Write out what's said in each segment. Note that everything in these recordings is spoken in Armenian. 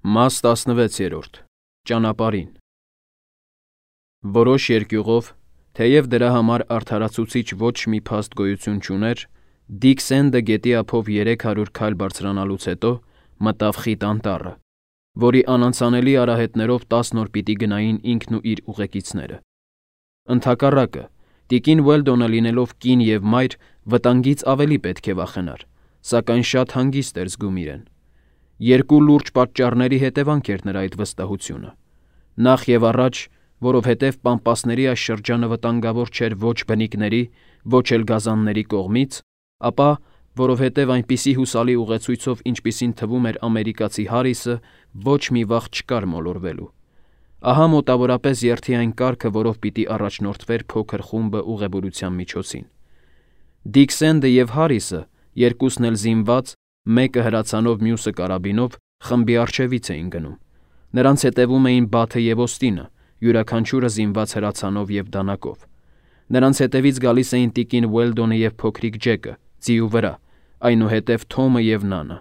Մաս 16. Ճանապարհին Որոշ երկյուղով, թեև դրա համար արդարացուցիչ ոչ մի փաստ գոյություն չուներ, Դիք Սենդը գետի ափով 300 քայլ բարձրանալուց հետո մտավ խիտ անտառը, որի անանցանելի արահետներով 10 օր պիտի գնային ինքն ու իր ուղեկիցները։ Ընդհակառակը, տիկին Ուելդոնը լինելով կին և մայր, վտանգից ավելի պետք է վախենար, սակայն շատ հանգիստ էր զգում իրեն։ Երկու լուրջ պատճառների հետևանք էր նրա այդ վստահությունը։ Նախ և առաջ, որովհետև Պամպասների այս շրջանը վտանգավոր չէր ոչ բնիկների, ոչ էլ գազանների կողմից, ապա որովհետև այնպիսի հուսալի ուղեցույցով, ինչպիսին թվում էր ամերիկացի Հարիսը, ոչ մի վախ չկար մոլորվելու։ Ահա մոտավորապես երթի այն կարգը, որով պիտի առաջնորդվեր փոքր խումբը ուղևորության միջոցին։ Դիք Սենդը և Հարիսը, երկուսն էլ զինված, մեկը հրացանով, մյուսը կարաբինով, խմբի առջևից էին գնում։ Նրանց հետևում էին Բաթը և Օստինը, յուրաքանչյուրը զինված հրացանով և դանակով։ Նրանց հետևից գալիս էին տիկին Ուելդոնը և փոքրիկ Ջեկը, ձիու վրա, այնուհետև Թոմը և Նանը։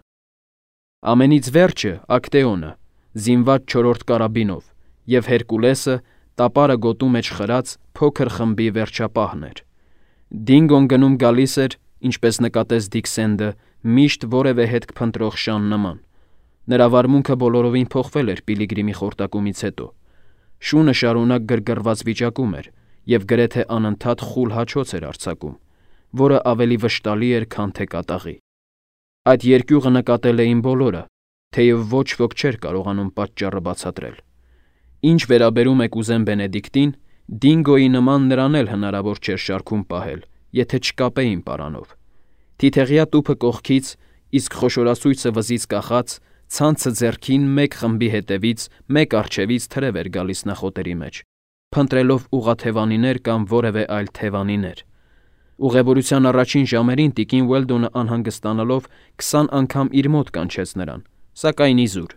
Ամենից վերջը Ակտեոնը, զինված 4-րդ կարաբինով, և Հերկուլեսը, տապարը գոտու մեջ խրած, փոքր խմբի վերջապահն էր։ Դինգոն գնում գալիս էր, ինչպես նկատեց Դիք Սենդը, միշտ որևէ հետք փնտրող շան նման։ Նրա վարմունքը բոլորովին փոխվել էր Պիլիգրիմի խորտակումից հետո։ Շունը շարունակ գրգռված վիճակում էր և գրեթե անընդհատ խուլ հաչոց էր արձակում, որը ավելի վշտալի էր, քան թե կատաղի։ Այդ երկյուղը նկատել էին բոլորը, թեև ոչ ոք չէր կարողանում պատճառը բացատրել։ Ինչ վերաբերում է կուզեն Բենեդիկտին, Դինգոյի նման նրան էլ հնարավոր չէր շարքում պահել, եթե չկապեին պարանով։ Թիթեղյա տուփը կողքից, իսկ խոշորացույցը վզից կախած, ցանցը ձեռքին մեկ խմբի հետևից, մեկ առջևից թրև էր գալիս նախոտերի մեջ, փնտրելով ուղաթևանիներ կամ որևէ այլ թևանիներ։ Ուղևորության առաջին ժամերին տիկին Ուելդոնը անհանգստանալով 20 անգամ իր մոտ կանչեց նրան, սակայն իզուր։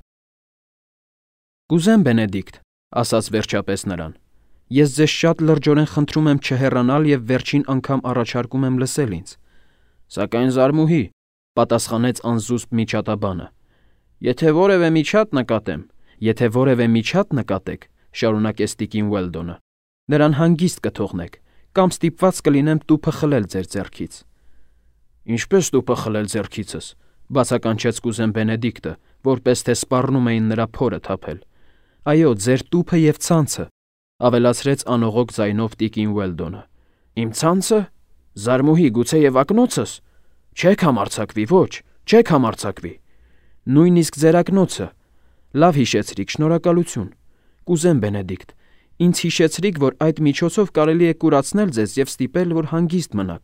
«Կուզեն Բենեդիկտ», ասաց վերջապես նրան, «ես ձեզ շատ լրջորեն խնդրում եմ չհեռանալ և վերջին անգամ առաջարկում եմ լսել ինձ»։ «Սակայն Զարմուհի», պատասխանեց անզուսպ միջատաբանը, «եթե որևէ միջատ նկատեք, շարունակեց տիկին Ուելդոնը, նրան հանգիստ կթողնեք, կամ ստիպված կլինեմ տուփը խլել ձեր ձեռքից»։ «Ինչպես տուփը խլել ձեռքիցս», բացականչեց կուզեն Բենեդիկտը, որպես թե սպառնում էին նրա փորը թափել։ «Այո, ձեր տուփը և ցանցը», ավելացրեց անողոք ձայնով տիկին Ուելդոնը։ «Իմ ցանցը, Զարմուհի, գուցեև ակնոցս։ Չեք համարձակվի, ոչ, չեք համարձակվի»։ «Նույնիսկ ձեր ակնոցը։ Լավ հիշեցրիք, շնորհակալություն։ Կուզեն Բենեդիկտ, ինձ հիշեցրիք, որ այդ միջոցով կարելի է կուրացնել ձեզ և ստիպել, որ հանգիստ մնաք»։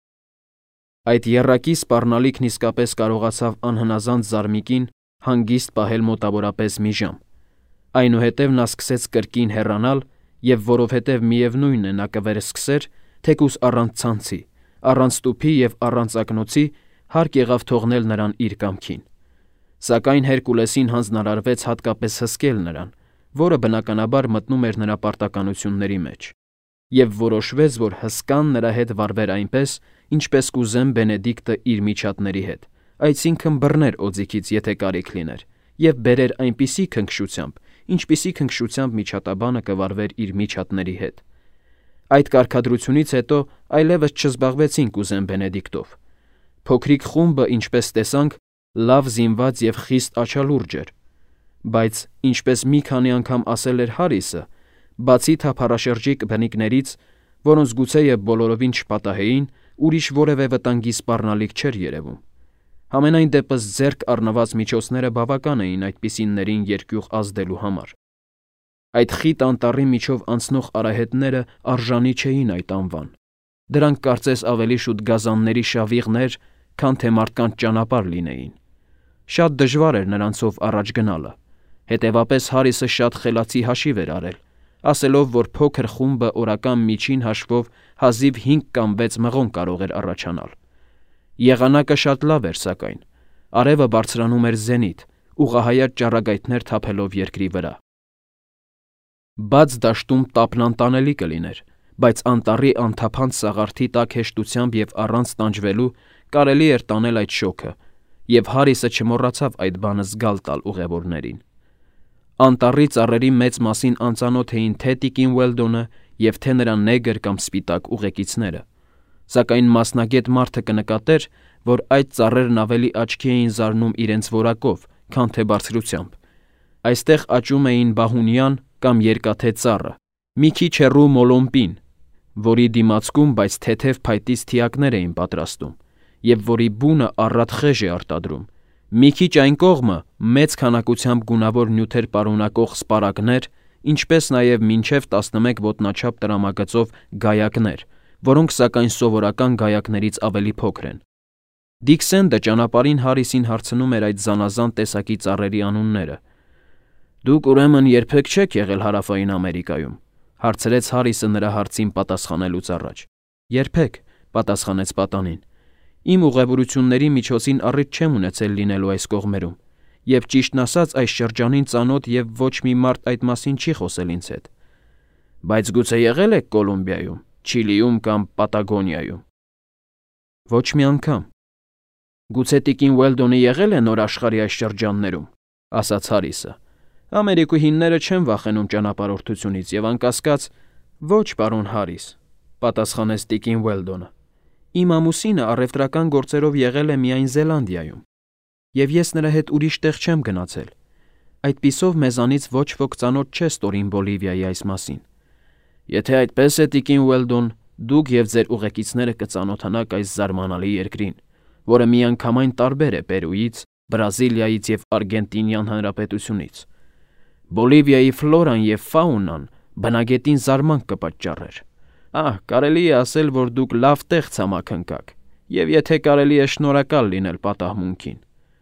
Այդ եռակի սպառնալիքն իսկապես կարողացավ անհնազանդ Զարմիկին հանգիստ պահել մոտավորապես մի ժամ։ Այնուհետև նա սկսեց կրկին հեռանալ, և որովհետև միևնույն է նա կվերսկսեր, թեկուզ առանց ցանցի, առանց տուփի և առանց ակնոցի, հարկ եղավ թողնել նրան իր կամքին։ Սակայն Հերկուլեսին հանձնարարվեց հատկապես հսկել նրան, որը բնականաբար մտնում էր նրա պարտականությունների մեջ, և որոշվեց, որ հսկան նրա հետ վարվեր այնպես, ինչպես կուզեն Բենեդիկտը իր միջատների հետ, այսինքն բռներ օձիքից, եթե կարիք լիներ, և բերեր այնպիսի քնքշությամբ, ինչպիսի քնքշությամբ միջատաբանը կվարվեր իր միջատների հետ։ Այդ կարգադրությունից հետո այլևս չզբաղվեցին կուզեն Բենեդիկտով։ Փոքրիկ խումբը, ինչպես տեսանք, լավ զինված և խիստ աչալուրջ էր, բայց, ինչպես մի քանի անգամ ասել էր Հարիսը, բացի թափառաշրջիկ բնիկներից, որոնց գուցեև բոլորովին չպատահեին, ուրիշ որևէ վտանգի սպառնալիք չէր երևում։ Համենայն դեպս ձեռք առնված միջոցները բավական էին այդպիսիներին երկյուղ ազդելու համար։ Այդ խիտ անտառի միջով անցնող արահետները արժանի չէին այդ անվան։ Դրանք կարծես ավելի շուտ գազանների շավիղներ, քան թե մարդկանց ճանապարհ լինեին։ Շատ դժվար էր նրանցով առաջ գնալը։ Հետևապես Հարիսը շատ խելացի հաշիվ էր արել, ասելով, որ փոքր խումբը օրական միջին հաշվով հազիվ 5 կամ 6 մղոն կարող էր առաջանալ։ Եղանակը շատ լավ էր, սակայն արևը բարձրանում էր զենիթ, ուղղահայաց ճառագայթներ թափելով երկրի վրա։ Բաց դաշտում տապն անտանելի կլիներ, բայց անտառի անթափանց սաղարթի տակ հեշտությամբ և առանց տանջվելու կարելի էր տանել այդ շոգը, և Հարիսը չմոռացավ այդ բանը զգալ տալ ուղևորներին։ Անտառի ծառերի մեծ մասին անծանոթ էին թե տիկին Ուելդոնը և թե նրա նեգր կամ սպիտակ ուղեկիցները, սակայն մասնագետ մարդը կնկատեր, որ այդ ծառերն ավելի աչքի էին զարնում իրենց որակով, քան թե բարձրությամբ։ Այստեղ աճում էին բահունյան կամ երկաթե ծառը, մի քիչ հեռու մոլոմպին, որի դիմացկում, բայց թեթև փայտից թիակներ էին պատրաստում, և որի բունը առատ խեժ է արտադրում, մի քիչ այն կողմը մեծ քանակությամբ գունավոր նյութեր պարունակող սպարակներ, ինչպես նաև մինչև 11 ոտնաչափ տրամագծով գայակներ, որոնք սակայն սովորական գայակներից ավելի փոքր են։ Դիքսենդը ճանապարհին Հարիսին հարցնում էր այդ զանազան տեսակի ծառերի անունները։ «Դուք ուրեմն երբեք չեք եղել Հարավային Ամերիկայում», հարցրեց Հարիսը նրա հարցին պատասխանելուց առաջ։ «Երբեք», պատասխանեց պատանին։ «Իմ ուղևորությունների միջոցին առիթ չեմ ունեցել լինելու այս կողմերում, և ճիշտն ասած այս շրջանին ծանոթ և ոչ մի մարդ այդ մասին չի խոսել ինձ հետ»։ «Բայց գուցե եղել եք Կոլումբիայում, Չիլիում կամ Պատագոնիայում»։ «Ոչ մի անգամ»։ «Գուցե տիկին Ուելդոնը եղել է Նոր աշխարհի այս շրջաններում», ասաց Հարիսը։ «Ամերիկուհիները չեն վախենում ճանապարհորդությունից և անկասկած»։ «Ոչ, պարոն Հարիս», պատասխանեց տիկին Ուելդոնը։ «Իմ ամուսինը առևտրական գործերով եղել է միայն Զելանդիայում, և ես նրա հետ ուրիշ տեղ չեմ գնացել։ Այդպիսով մեզանից ոչ ոք ծանոթ չէ ստորին Բոլիվիայի այս մասին»։ «Եթե այդպես է, տիկին Ուելդոն, դուք և ձեր ուղեկիցները կծանոթանաք այս զարմանալի երկրին, որը միանգամայն տարբեր է Պերույից, Բրազիլիայից և Արգենտինյան Հանրապետությունից։ Բոլիվիայի ֆլորան և ֆաունան բնագետին զարմանք կպատճառեր։ Ահ, կարելի է ասել, որ դուք լավ տեղ ցամաք ընկաք, և եթե կարելի է շնորհակալ լինել պատահմունքին»։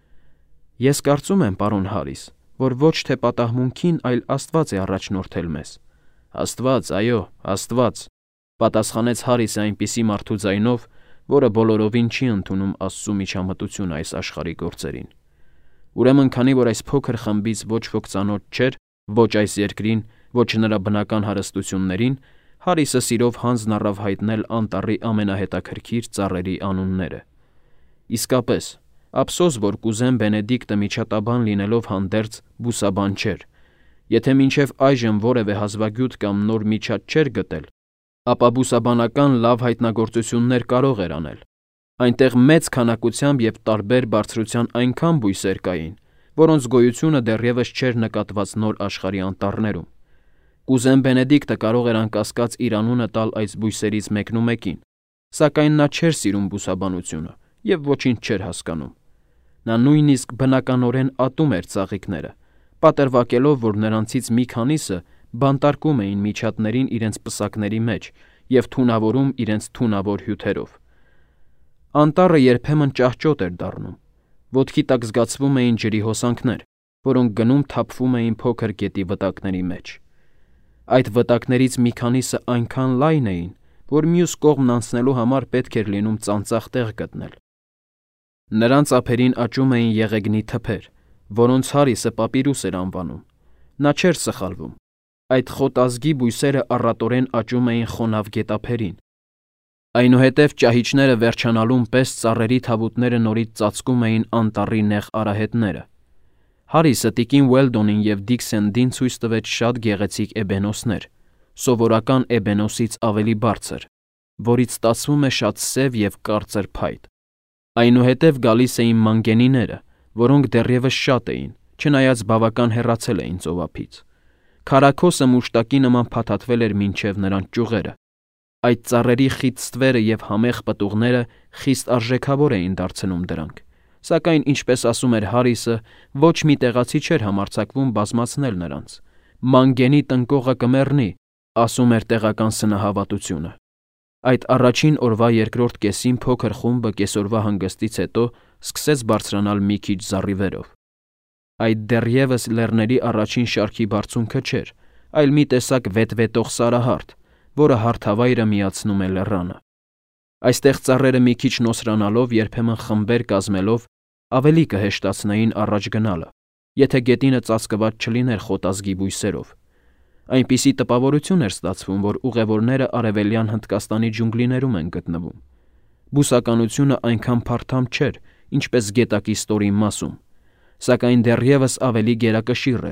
«Ես կարծում եմ, պարոն Հարիս, որ ոչ թե պատահմունքին, այլ Աստված է առաջնորդել մեզ»։ «Աստված, այո, Աստված», պատասխանեց Հարիսը այնպիսի մարդու ձայնով, որը բոլորովին չի ընդունում Աստծու միջամտությունը այս աշխարհի գործերին։ Ուրեմն, քանի որ այս փոքր խմբից ոչ ոք ծանոթ չէր ոչ այս երկրին, ոչ նրա բնական հարստություններին, Հարիսը սիրով հանձն առավ հայտնել անտառի ամենահետաքրքիր ծառերի անունները։ Իսկապես, ափսոս, որ կուզեն Բենեդիկտը միջատաբան լինելով հանդերձ բուսաբան չէր։ Եթե մինչև այժմ որևէ հազվագյուտ կամ նոր միջատ չէր գտել, ապա բուսաբանական լավ հայտնագործություններ կարող էր անել։ Այնտեղ մեծ քանակությամբ և տարբեր բարձրության այնքան բույսեր կային, որոնց գոյությունը դեռևս չէր նկատված Նոր աշխարհի անտառներում։ Կուզեն Բենեդիկտը կարող էր անկասկած իր անունը տալ այս բույսերից մեկնումեկին, սակայն նա չէր սիրում բուսաբանությունը և ոչինչ չէր հասկանում։ Նա նույնիսկ բնականորեն ատում էր ծաղիկները, պատրվակելով, որ նրանցից մի քանիսը բանտարկում էին միջատներին իրենց պսակների մեջ և թունավորում իրենց թունավոր հյութերով։ Անտառը երբեմն ճահճոտ էր դառնում։ Ոտքի տակ զգացվում էին ջրի հոսանքներ, որոնք գնում թափվում էին փոքր գետի վտակների մեջ։ Այդ վտակներից մի քանիսը այնքան լայն էին, որ մյուս կողմն անցնելու համար պետք էր լինում ծանծաղ տեղ գտնել։ Նրանց ափերին աճում էին եղեգնի թփեր, որոնց Հարիսը պապիրուս էր անվանում։ Նա չէր սխալվում։ Այդ խոտազգի բույսերը առատորեն աճում էին խոնավ գետափերին։ Այնուհետև ճահիճները վերջանալուն պես ծառերի թավուտները նորից ծածկում էին անտառի նեղ արահետները։ Հարիսը տիկին Ուելդոնին և Դիքսենդին ցույց տվեց շատ գեղեցիկ էբենոսներ, սովորական էբենոսից ավելի բարձր, որից ստացվում է շատ սև և կարծր փայտ։ Այնուհետև գալիս էին մանգենիները, որոնք դեռևս շատ էին, չնայած բավական հեռացել էին ծովափից։ Քարաքոսը մուշտակի նման փաթաթվել էր մինչև նրանց ճյուղերը։ Այդ ծառերի խիտ ստվերը և համեղ պտուղները խիստ արժեքավոր էին դարձնում դրանք, սակայն, ինչպես ասում էր Հարիսը, ոչ մի տեղացի չէր համարձակվում բազմացնել նրանց։ «Մանգենի տնկողը կմեռնի», ասում էր տեղական սնահավատությունը։ Այդ առաջին օրվա երկրորդ կեսին փոքր խումբը կեսօրվա հանգստից հետո սկսեց բարձրանալ մի քիչ զառիվերով։ Այդ դեռևս լեռների առաջին շարքի բարձունքը չէր, այլ մի տեսակ վետվետող սարահարթ, որը հարթավայրը միացնում է լեռանը։ Այստեղ ծառերը մի քիչ նոսրանալով, երբեմն խմբեր կազմելով, ավելի կհեշտացնեին առաջ գնալը, եթե գետինը ծածկված չլիներ խոտազգի բույսերով։ Այնպիսի տպավորություն էր ստացվում, որ ուղևորները Արևելյան Հնդկաստանի ջունգլիներում են գտնվում։ Բուսականությունը այնքան փարթամ չէր, ինչպես գետակի ստորին մասում, սակայն դեռևս ավելի գերակշիռ էր,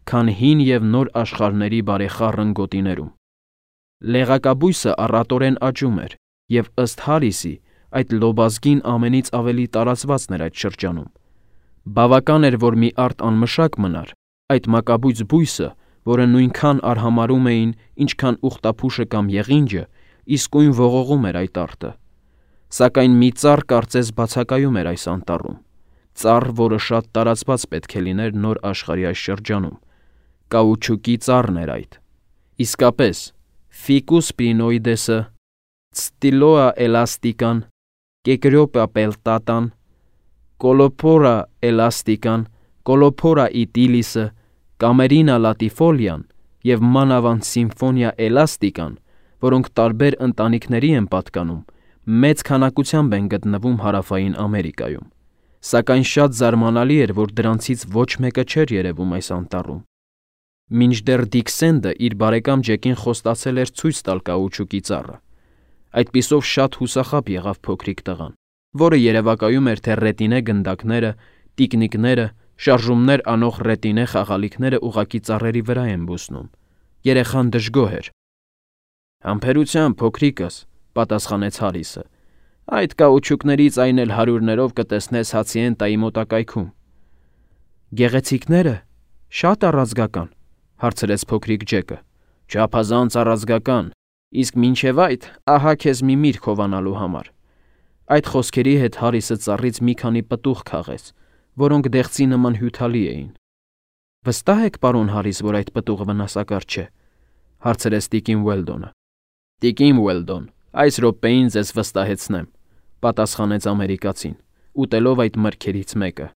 քան հին և նոր աշխարհների բարեխառն գոտիներում։ Լեղակաբույսը առատորեն աճում էր, և ըստ Հարիսի, այդ լոբազգին ամենից ավելի տարածվածն էր այդ շրջանում։ Բավական էր, որ մի արտ անմշակ մնար, այդ մակաբույծ բույսը, որը նույնքան արհամարհում էին, ինչքան ուխտափուշը կամ եղինջը, իսկույն ողողում էր այդ արտը։ Սակայն մի ծառ կարծես բացակայում էր այս անտառում, ծառ, որը շատ տարածված պետք է լիներ նոր աշխարհի այս շրջանում։ Կաուչուկի ծառն էր այդ։ Իսկապես, Ficus prinoidesը, Stylloa elastican, Cecropia peltatan, Colophora elastican, Colophora itilisը, Camerina latifolian և մանավանդ Symphonia elastican, որոնք տարբեր ընտանիքների են պատկանում, մեծ քանակությամբ են գտնվում Հարավային Ամերիկայում, սակայն շատ զարմանալի էր, որ դրանցից ոչ մեկը չէր երևում այս անտառում։ Մինչդեռ Դիքսենդը իր բարեկամ Ջեկին խոստացել էր ցույց տալ կաուչուկի ծառը։ Այդպիսով շատ հուսախաբ եղավ փոքրիկ տղան, որը երևակայում էր, թե ռետինե գնդակները, տիկնիկները, շարժումներ անող ռետինե խաղալիքները ուղղակի ծառերի վրա են բուսնում։ Երեխան դժգոհ էր։ «Համբերությամբ, փոքրիկս», պատասխանեց Հարիսը։ «Այդ կաուչուկներից այն էլ հարյուրներով կտեսնես Հացիենտայի մոտակայքում»։ «Գեղեցիկնե՞րը, շատ առազգական», հարցրեց փոքրիկ Ջեկը։ «Չափազանց առազգական, իսկ մինչև այդ ահա քեզ մի միրգ հովանալու համար»։ Այդ խոսքերի հետ Հարիսը ծառից մի քանի պտուղ քաղեց, որոնք դեղցի նման հյութալի էին։ «Վստահ եք, պարոն Հարիս, որ այդ պտուղը վնասակար չէ», հարցրեց տիկին Ուելդոնը։ «Տիկին Ուելդոն, այս րոպեին ձեզ վստահեցնեմ», պատասխանեց ամերիկացին, ուտելով այդ մրգերից մեկը։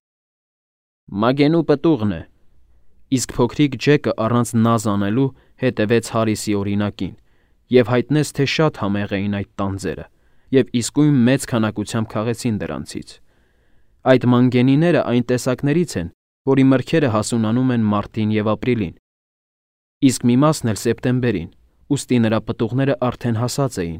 «Մագենու պտուղն է»։ Իսկ փոքրիկ Ջեկը առանց նազ անելու հետևեց Հարիսի օրինակին և հայտնեց, թե շատ համեղ էին այդ տանձերը, և իսկույն մեծ քանակությամբ քաղեցին դրանցից։ Այդ մանգենիները այն տեսակներից են, որի մրգերը հասունանում են մարտին և ապրիլին, իսկ մի մասն էլ սեպտեմբերին, ուստի նրա պտուղները արդեն հասած էին։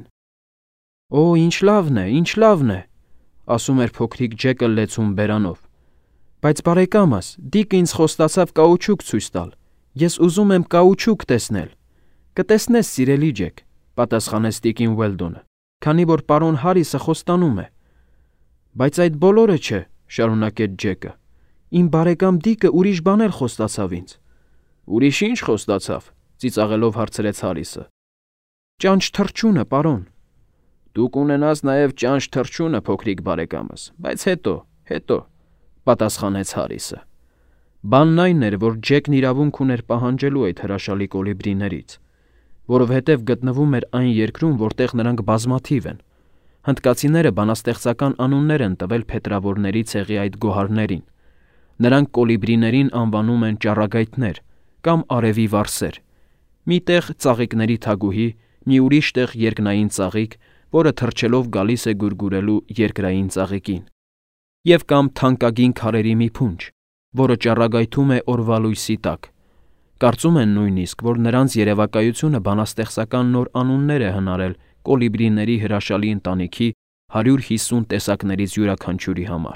«Օ, ինչ լավն է, ինչ լավն է», ասում էր փոքրիկ Ջեկը լեցուն բերանով։ «Բայց բարեկամս, Դիկը ինձ խոստացավ կաուչուկ ցույց տալ։ Ես ուզում եմ կաուչուկ տեսնել»։ «Կտեսնես, սիրելի Ջեք», պատասխանեց տիկին Ուելդոնը, «քանի որ պարոն Հարիսը խոստանում է»։ «Բայց այդ բոլորը չէ», շարունակեց Ջեկը։ «Իմ բարեկամ Դիկը ուրիշ բան էլ խոստացավ ինձ»։ «Ուրիշ ինչ խոստացավ», ծիծաղելով հարցրեց Հարիսը։ «Ճանճ թռչունը, պարոն»։ «Դու կունենաս նաև ճանճ թռչունը, փոքրիկ բարեկամս, բայց հետո», պատասխանեց Հարիսը։ Բանն այն էր, որ Ջեկն իրավունք ուներ պահանջելու այդ հրաշալի կոլիբրիներից, որովհետև գտնվում էր այն երկրում, որտեղ նրանք բազմաթիվ են։ Հնդկացիները բանաստեղծական անուններ են տվել փետրավորների ցեղի այդ գոհարներին։ Նրանք կոլիբրիներին անվանում են ճառագայթներ կամ արևի վարսեր։ Մի տեղ ծաղիկների թագուհի, մի ուրիշ տեղ երկնային ծաղիկ, որը թռչելով գալիս է գուրգուրելու երկրային ծաղիկին, և կամ թանկագին քարերի մի փունջ, որը ճառագայթում է օրվա լույսի տակ։ Կարծում են նույնիսկ, որ նրանց երևակայությունը բանաստեղծական նոր անուններ է հնարել կոլիբրիների հրաշալի ընտանիքի 150 տեսակներից յուրաքանչյուրի համար։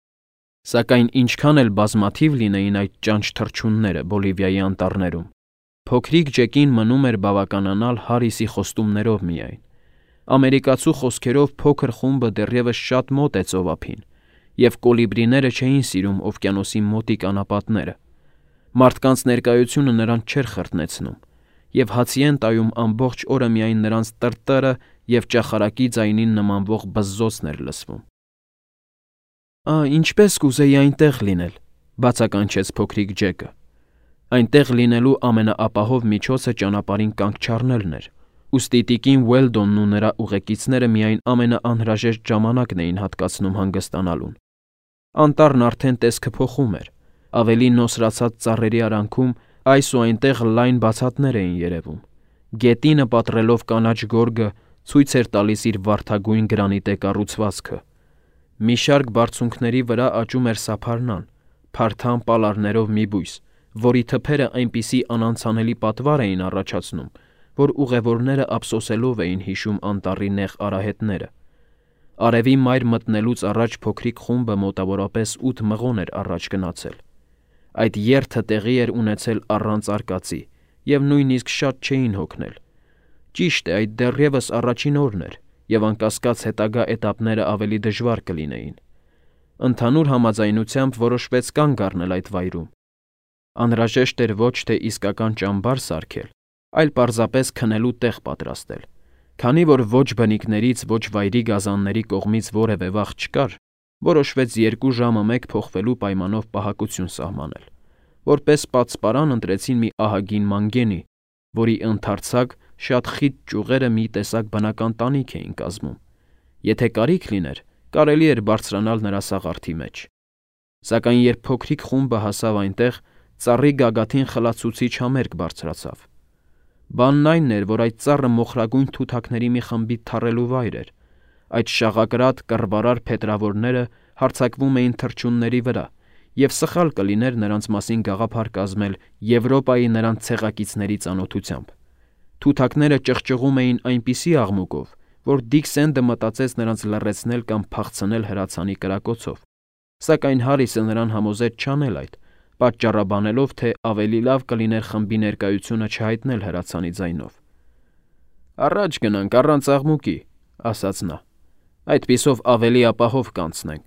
Սակայն ինչքան էլ բազմաթիվ լինեին այդ ճանճ թռչունները Բոլիվիայի անտառներում, փոքրիկ Ջեկին մնում էր բավականանալ Հարիսի խոստումներով միայն։ Ամերիկացու խոսքերով փոքր խումբը դեռևս շատ մոտ է ծովափին, և կոլիբրիները չէին սիրում օվկիանոսի մոտիկ անապատները։ Մարդկանց ներկայությունը նրանց չէր խրտնեցնում, և Հացիենտայում ամբողջ օրը միայն նրանց տրտռը և ճախարակի ձայնին նմանվող բզզոցն էր լսվում։ «Ինչպես կուզեի այնտեղ լինել», բացականչեց փոքրիկ Ջեկը։ Այնտեղ լինելու ամենաապահով միջոցը ճանապարհին կանգ չառնելն էր, ուստի տիկին Ուելդոնն ու նրա ուղեկիցները միայն ամենաանհրաժեշտ ժամանակն էին հատկացնում հանգստանալուն։ Անտառն արդեն տեսքը փոխում էր, ավելի նոսրացած ծառերի արանքում այս ու այնտեղ լայն բացատներ էին երևում։ Գետինը պատռելով կանաչ գորգը ցույց էր տալիս իր վարդագույն գրանիտե կառուցվածքը։ Մի շարք բարձունքների վրա աճում էր սափարնան, փարթամ պալարներով մի բույս, որի թփերը այնպիսի անանցանելի պատվար էին առաջացնում, որ ուղևորները ափսոսելով էին հիշում անտառի նեղ արահետները։ Արևի մայր մտնելուց առաջ փոքրիկ խումբը մոտավորապես 8 մղոն էր առաջ գնացել։ Այդ երթը տեղի էր ունեցել առանց արկածի, և նույնիսկ շատ չէին հոգնել։ Ճիշտ է, այդ դեռևս առաջին օրն էր, և անկասկած հետագա էտապները ավելի դժվար կլինեին։ Ընդհանուր համաձայնությամբ որոշվեց կանգ առնել այդ վայրում։ Անհրաժեշտ էր ոչ թե իսկական ճամբար սարքել, այլ պարզապես քնելու տեղ պատրաստել։ Քանի որ ոչ բնիկներից, ոչ վայրի գազանների կողմից որևէ վախ չկար, որոշվեց 2 ժամը մեկ փոխվելու պայմանով պահակություն սահմանել։ Որպես պատսպարան ընտրեցին մի ահագին մանգենի, որի ընդարձակ շատ խիտ ճյուղերը մի տեսակ բնական տանիք էին կազմում։ Եթե կարիք լիներ, կարելի էր բարձրանալ նրա սաղարթի մեջ։ Սակայն երբ փոքրիկ խումբը հասավ այնտեղ, ծառի գագաթին խլացուցիչ համերգ բարձրացավ։ Բանն այն էր, որ այդ ծառը մոխրագույն թութակների մի խմբի թռելու վայր էր։ Այդ շաղակրատ կռվարար փետրավորները հարձակվում էին թռչունների վրա, և սխալ կլիներ նրանց մասին գաղափար կազմել Եվրոպայի նրանց ցեղակիցների ծանոթությամբ։ Թութակները ճղճղում էին այնպիսի աղմուկով, որ Դիքսենդը մտածեց նրանց լռեցնել կամ փախցնել հրացանի կրակոցով, սակայն Հարիսը նրան համոզեց չանել այդ, պատճառաբանելով, թե ավելի լավ կլիներ խմբի ներկայությունը չհայտնել հրացանի ձայնով։ «Առաջ գնանք առանց աղմուկի», ասաց նա։ «Այդպիսով ավելի ապահով կանցնենք»։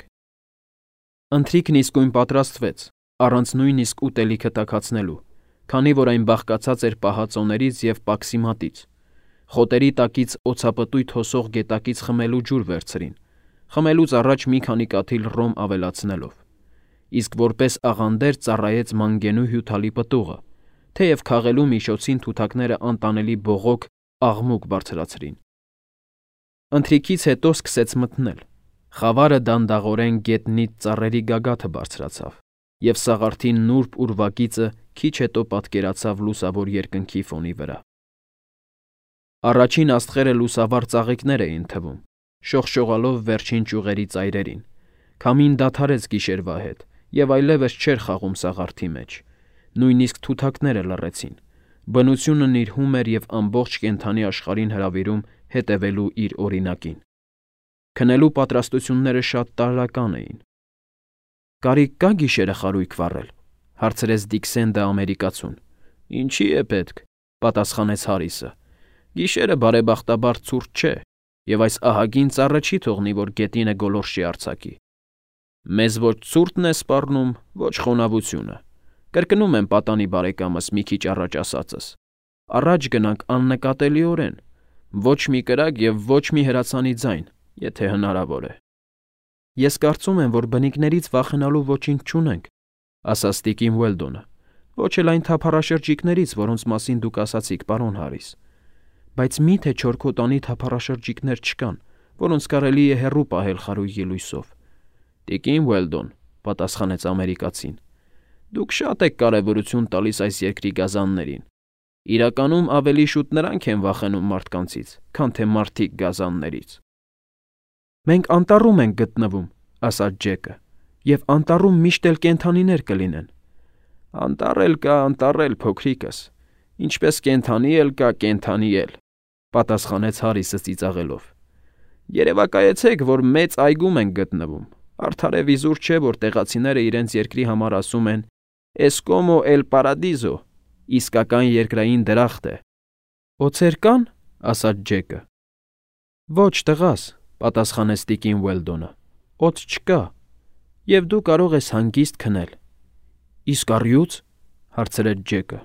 Ընթրիքն իսկույն պատրաստվեց, առանց նույնիսկ ուտելիքը տաքացնելու, քանի որ այն բաղկացած էր պահածոներից և պաքսի մատից։ Խոտերի տակից օձապտույտ հոսող գետակից խմելու ջուր վերցրին, խմելուց առաջ մի քանի կաթիլ ռոմ ավելացնելով։ Իսկ որպես աղանդեր ծառայեց մանգենու հյութալի պտուղը, թեև քաղելու միջոցին թութակները անտանելի բողոք աղմուկ բարձրացրին։ Ընթրիքից հետո սկսեց մթնել։ Խավարը դանդաղորեն գետնից ծառերի գագաթը բարձրացավ, և սաղարթի նուրբ ուրվագիծը քիչ հետո պատկերացավ լուսավոր երկնքի ֆոնի վրա։ Առաջին աստղերը լուսավառ ծաղիկներ էին թվում, շողշողալով վերջին ճյուղերի ծայրերին։ Քամին դադարեց գիշերվա հետ, և այլևս չէր խաղում սաղարթի մեջ։ Նույնիսկ թութակները լռեցին։ Բնությունը նիրհում էր և ամբողջ կենդանի աշխարհին հրավիրում հետևելու իր օրինակին։ Քնելու պատրաստությունները շատ տարրական էին։ «Կարիք կա՞ գիշերը խարույկ վառել», հարցրեց Դիքսենդը ամերիկացուն։ «Ինչի է պետք», պատասխանեց Հարիսը։ «Գիշերը բարեբախտաբար ցուրտ չէ, և այս ահագին ծառը չի թողնի, որ գետինը գոլորշի արձակի։ Մեզ ոչ ցուրտն է սպառնում, ոչ խոնավությունը։ Կրկնում եմ պատանի բարեկամս մի քիչ առաջ ասածս. առաջ գնանք աննկատելիորեն, ոչ մի կրակ և ոչ մի հրացանի ձայն, եթե հնարավոր է»։ «Ես կարծում եմ, որ բնիկներից վախենալու ոչինչ չունենք», ասաց տիկին Ուելդոնը, «ոչ էլ այն թափառաշրջիկներից, որոնց մասին դուք ասացիք, պարոն Հարիս։ Բայց մի՞թե չորքոտանի թափառաշրջիկներ չկան, որոնց կարելի է հեռու պահել խարույկի լույսով»։ «Տիկին Ուելդոն», պատասխանեց ամերիկացին, «դուք շատ եք կարևորություն տալիս այս երկրի գազաններին։ Իրականում ավելի շուտ նրանք են վախենում մարդկանցից, քան թե մարդիկ գազաններից»։ «Մենք անտառում ենք գտնվում», ասաց Ջեկը, «և անտառում միշտ էլ կենդանիներ կլինեն»։ «Անտառ էլ կա, անտառ էլ, փոքրիկս, ինչպես կենդանի էլ կա, կենդանի էլ», պատասխանեց Հարիսը ծիծաղելով։ «Երևակայեցեք, որ մեծ այգում ենք գտնվում։ Արդարև իզուր չէ, որ տեղացիները իրենց երկրի համար ասում են «Էսկոմո էլ Պարադիզո», իսկական երկրային դրախտ է»։ «Օձեր կան», ասաց Ջեկը։ «Ոչ, տղաս», պատասխանեց տիկին Ուելդոնը, «օձ չկա, և դու կարող ես հանգիստ քնել»։ «Իսկ առյուծ», հարցրեց Ջեկը։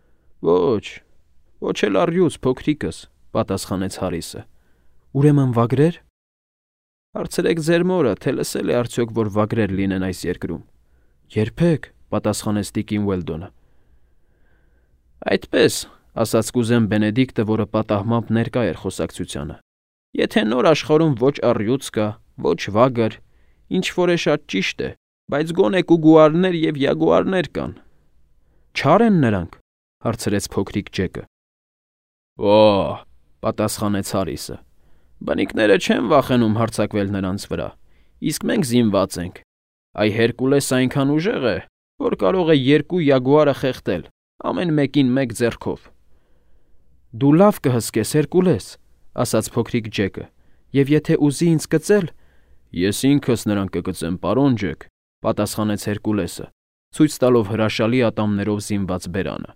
Ոչ էլ առյուծ, փոքրիկս», պատասխանեց Հարիսը։ «Ուրեմն վագրեր»։ «Հարցրեք ձեր մորը, թե լսել է արդյոք, որ վագրեր լինեն այս երկրում»։ «Երբեք», պատասխանեց տիկին Ուելդոնը։ «Այդպես», ասաց կուզեն Բենեդիկտը, որը պատահմամբ ներկա էր խոսակցությանը, «եթե նոր աշխարհում ոչ առյուծ կա, ոչ վագր, ինչ-որ է շատ ճիշտ է, բայց գոնե կուգուարներ և յագուարներ կան»։ «Չա՞ր են նրանք», հարցրեց փոքրիկ Ջեկը։ «Օ՜», պատասխանեց Հարիսը, «բնիկները չեն վախենում հարձակվել նրանց վրա, իսկ մենք զինված ենք։ Այ Հերկուլեսը այնքան ուժեղ է, որ կարող է 2 յագուարը խեղդել, ամեն մեկին մեկ ձեռքով»։ «Դու լավ կհսկես, Հերկուլես», ասաց փոքրիկ Ջեկը, «և եթե ուզի ինձ կծել»։ «Ես ինքս նրան կկծեմ, պարոն Ջեք», պատասխանեց Հերկուլեսը, ցույց տալով հրաշալի ատամներով զինված բերանը։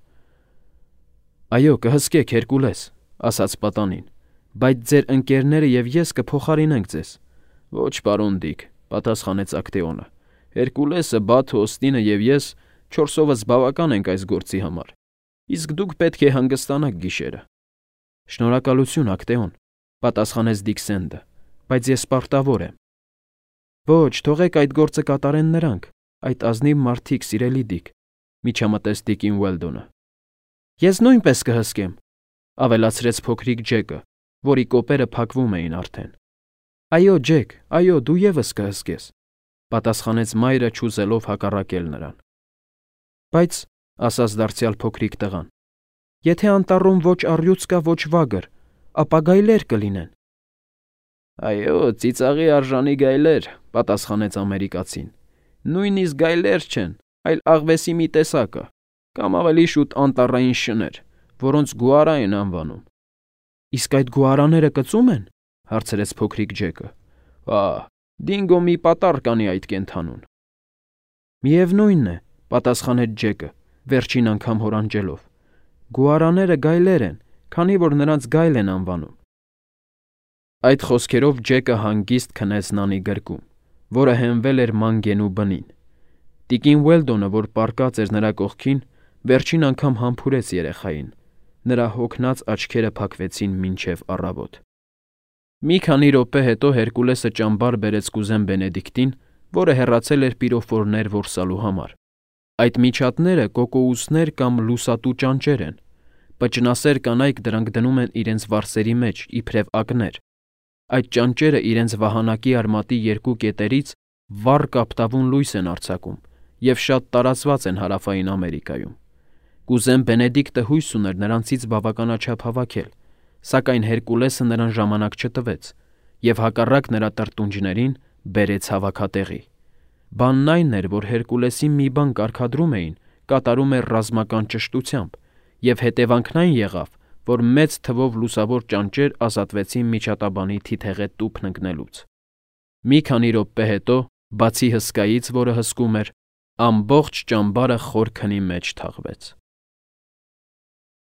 Այո, կհսկեք, Հերկուլես, ասաց պատանին, բայց ձեր ընկերները եւ ես կփոխարինենք ձեզ։ Ոչ, պարոն Դիկ, պատասխանեց Ակտեոնը։ Հերկուլեսը, Բաթը, Օստինը եւ ես 4-ovս բավական ենք այս գործի համար։ Իսկ դուք պետք է հանգստանաք գիշերը։ Շնորհակալություն, Ակտեոն, պատասխանեց Դիքսենդը, բայց ես պարտավոր եմ։ Ոչ, թողեք այդ գործը կատարեն նրանք, այդ ազնիվ մարդիկ, սիրելի Դիկ, միջամտեց Դիկին Ուելդոնը։ Ես նույնպես կհսկեմ, ավելացրեց փոքրիկ Ջեկը, որի կոպերը փակվում էին արդեն։ Այո, Ջեք, այո, դու եւս կհսկես, պատասխանեց մայրը չուզելով հակառակել նրան։ Բայց, ասաց դարձյալ փոքրիկ տղան, եթե անտառում ոչ առյուծ կա, ոչ վագր, ապա գայլեր կլինեն։ Այո, ծիծաղի արժանի գայլեր, պատասխանեց ամերիկացին։ Նույնիսկ գայլեր չեն, այլ աղվեսի մի տեսակը, կամ ավելի շուտ անտառային շներ, որոնց գուարա են անվանում։ Իսկ այդ գուարաները կծում են, հարցրեց փոքրիկ Ջեկը։ Դինգո մի պատառ կանի այդ կենդանուն։ Միևնույնն է, պատասխանեց Ջեկը, վերջին անգամ հորանջելով։ Գուարաները գայլեր են, քանի որ նրանց գայլ են անվանում։ Այդ խոսքերով Ջեկը հանգիստ քնեց նանի գրկում, որը հենվել էր մանգենու բնին։ Տիկին Ուելդոնը, որ պառկած էր նրա կողքին, վերջին անգամ համբուրեց երեխային։ Նրա հոգնած աչքերը փակվեցին մինչև առավոտ։ Մի քանի րոպե հետո Հերկուլեսը ճամբար բերեց կուզեն Բենեդիկտին, որը հեռացել էր պիրոֆորներ որսալու համար։ Այդ միջատները կոկոուսներ կամ լուսատու ճանճեր են։ Պճնասեր կանայք դրանք դնում են իրենց վարսերի մեջ, իբրև ակներ։ Այդ ճանճերը իրենց վահանակի արմատի երկու կետերից վառ կապտավուն լույս են արձակում և շատ տարածված են Հարավային Ամերիկայում։ Կուզեն Բենեդիկտը հույս ուներ նրանցից բավականաչափ հավաքել, սակայն Հերկուլեսը նրան ժամանակ չտվեց և հակառակ նրա տրտունջներին բերեց հավաքատեղի։ Բանն այն էր, որ Հերկուլեսի մի բան կարգադրում էին, կատարում էր ռազմական ճշտությամբ, և հետևանքն այն եղավ, որ մեծ թվով լուսավոր ճանճեր ազատվեցին միջատաբանի թիթեղե տուփն ընկնելուց։ Մի քանի րոպե հետո, բացի հսկայից, որը հսկում էր, ամբողջ ճամբարը խոր քնի մեջ թաղվեց։